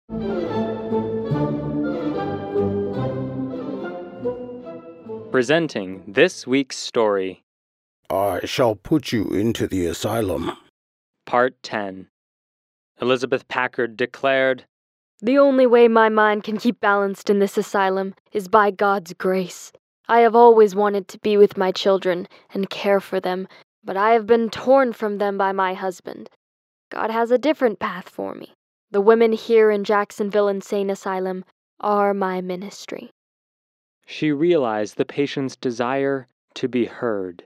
Presenting this week's story. I shall put you into the asylum. Part 10. Elizabeth Packard declared, "The only way my mind can keep balanced in this asylum is by God's grace. I have always wanted to be with my children and care for them, but I have been torn from them by my husband. God has a different path for me. The women here in Jacksonville Insane Asylum are my ministry." She realized the patient's desire to be heard.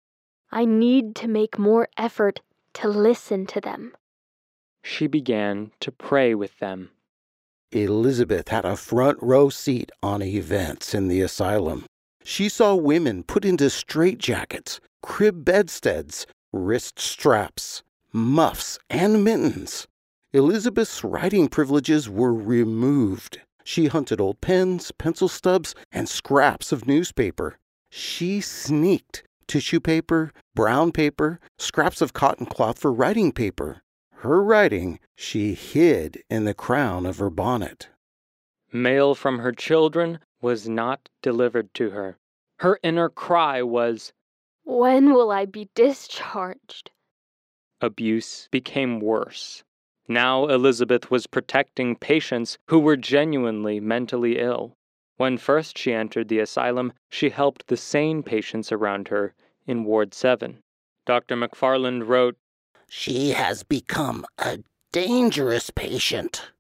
I need to make more effort to listen to them. She began to pray with them. Elizabeth had a front row seat on events in the asylum. She saw women put into straitjackets, crib bedsteads, wrist straps, muffs, and mittens. Elizabeth's writing privileges were removed. She hunted old pens, pencil stubs, and scraps of newspaper. She sneaked tissue paper, brown paper, scraps of cotton cloth for writing paper. Her writing she hid in the crown of her bonnet. Mail from her children was not delivered to her. Her inner cry was, "When will I be discharged?" Abuse became worse. Now Elizabeth was protecting patients who were genuinely mentally ill. When first she entered the asylum, she helped the sane patients around her in Ward 7. Dr. McFarland wrote, "She has become a dangerous patient."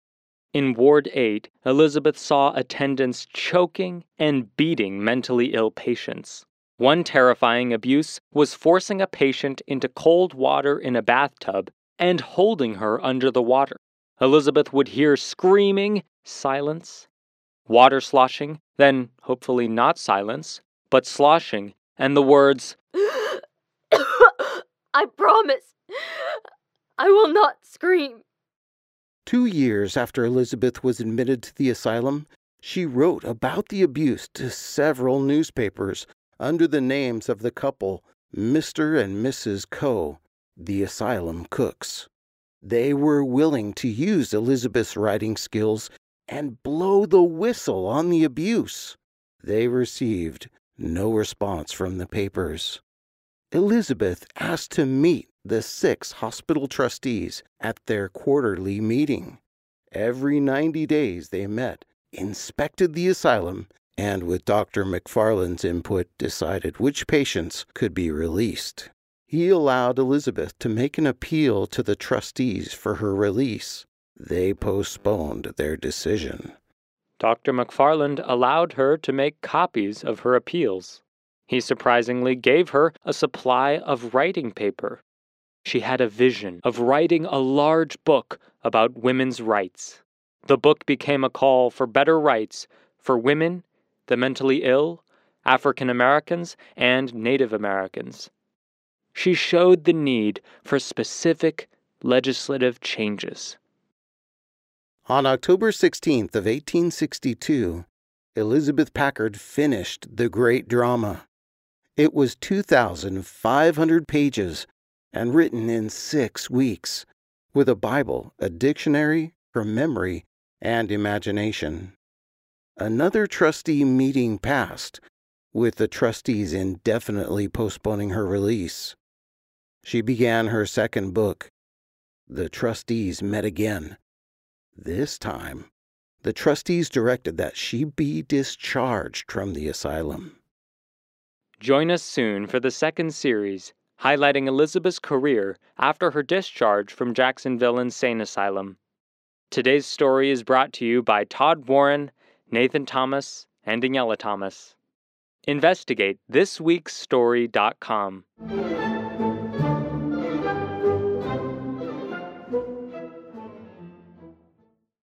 In Ward 8, Elizabeth saw attendants choking and beating mentally ill patients. One terrifying abuse was forcing a patient into cold water in a bathtub and holding her under the water. Elizabeth would hear screaming, silence, water sloshing, then hopefully not silence, but sloshing, and the words, "I promise, I will not scream." 2 years after Elizabeth was admitted to the asylum, she wrote about the abuse to several newspapers under the names of the couple Mr. and Mrs. Coe, the asylum cooks. They were willing to use Elizabeth's writing skills and blow the whistle on the abuse. They received no response from the papers. Elizabeth asked to meet the 6 hospital trustees at their quarterly meeting. Every 90 days they met, inspected the asylum, and with Dr. McFarland's input decided which patients could be released. He allowed Elizabeth to make an appeal to the trustees for her release. They postponed their decision. Dr. McFarland allowed her to make copies of her appeals. He surprisingly gave her a supply of writing paper. She had a vision of writing a large book about women's rights. The book became a call for better rights for women, the mentally ill, African Americans, and Native Americans. She showed the need for specific legislative changes. On October 16th of 1862, Elizabeth Packard finished the great drama. It was 2,500 pages and written in 6 weeks, with a Bible, a dictionary, her memory, and imagination. Another trustee meeting passed, with the trustees indefinitely postponing her release. She began her second book. The trustees met again. This time, the trustees directed that she be discharged from the asylum. Join us soon for the second series, highlighting Elizabeth's career after her discharge from Jacksonville Insane Asylum. Today's story is brought to you by Todd Warren, Nathan Thomas, and Daniela Thomas. Investigate thisweekstory.com.